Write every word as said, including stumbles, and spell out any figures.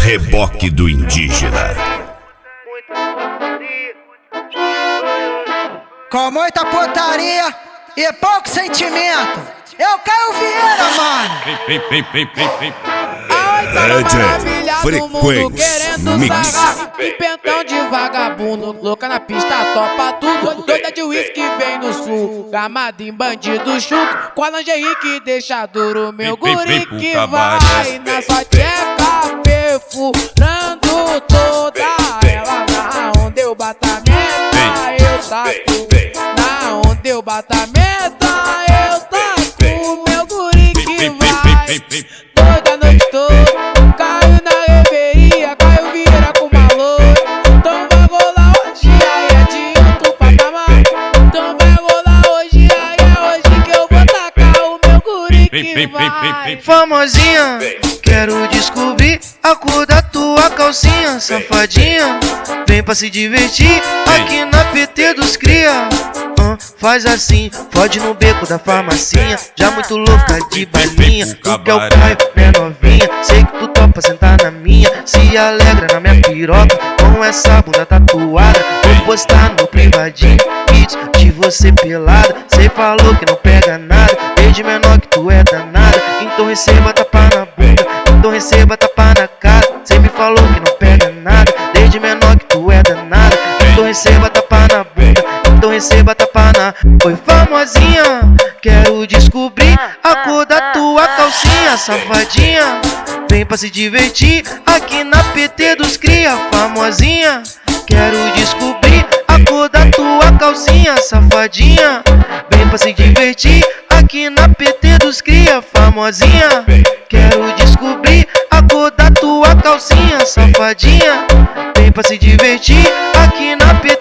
reboque do indígena. Com muita putaria e pouco sentimento. Eu Caio Vieira, mano. Vem, vem, vem, vem, vem. É Frequência Mix. E pentão de vagabundo, louca na pista, topa tudo. Doida de uísque vem no sul, gamada em bandido chuto. Com a lingerie que deixa duro, meu guri que vai na sua tcheca, perfurando toda ela. Na onda eu bato a meta, eu taco. Na onda eu bato a meta, eu taco. Meu guri que vai, toda a noite toda. Caio na reveria, Caio Vieira com uma loira. Então vai rolar hoje, aí é de outro patamar. Então vai rolar hoje, aí é hoje que eu vou tacar o meu guri que vai. Famosinha, quero descobrir a cor da tua calcinha. Safadinha, vem pra se divertir aqui na P T dos cria. uh, Faz assim, fode no beco da farmacinha. Já muito louca de balinha. Tu que é o Caio, minha novinha. Sei que tu topa sentar na minha. Se alegra na minha piroca com essa bunda tatuada. Vou postar no privadinho vídeos de você pelada. Cê falou que não pega nada, desde menor que tu é danada. Então receba tapa na bunda, então receba tapa na cara. Cê me falou que não pega nada, desde menor que tu é danada. Então receba tapa na bunda, então receba tapa na... Oi famosinha, quero descobrir a cor da tua calcinha. Safadinha, vem pra se divertir aqui na P T dos cria. Famosinha, quero descobrir a cor da tua calcinha. Safadinha, vem pra se divertir aqui na P T dos cria. Famosinha, quero descobrir a cor da tua calcinha. Safadinha, vem pra se divertir aqui na P